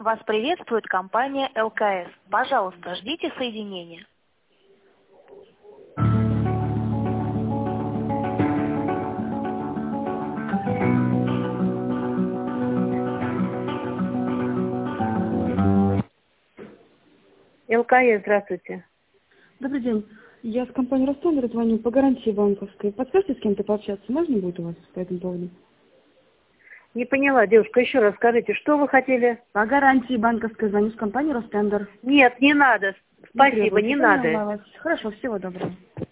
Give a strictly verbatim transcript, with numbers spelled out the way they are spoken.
Вас приветствует компания эл ка эс. Пожалуйста, ждите соединения. эл ка эс, здравствуйте. Добрый день. Я с компании Ростендер звоню по гарантии банковской. Подскажите, с кем-то пообщаться можно будет у вас по этому поводу? Не поняла, девушка, еще раз скажите, что вы хотели? По гарантии банковской звоню с компании Ростендер. Нет, не надо. Спасибо, не, не надо. Хорошо, всего доброго.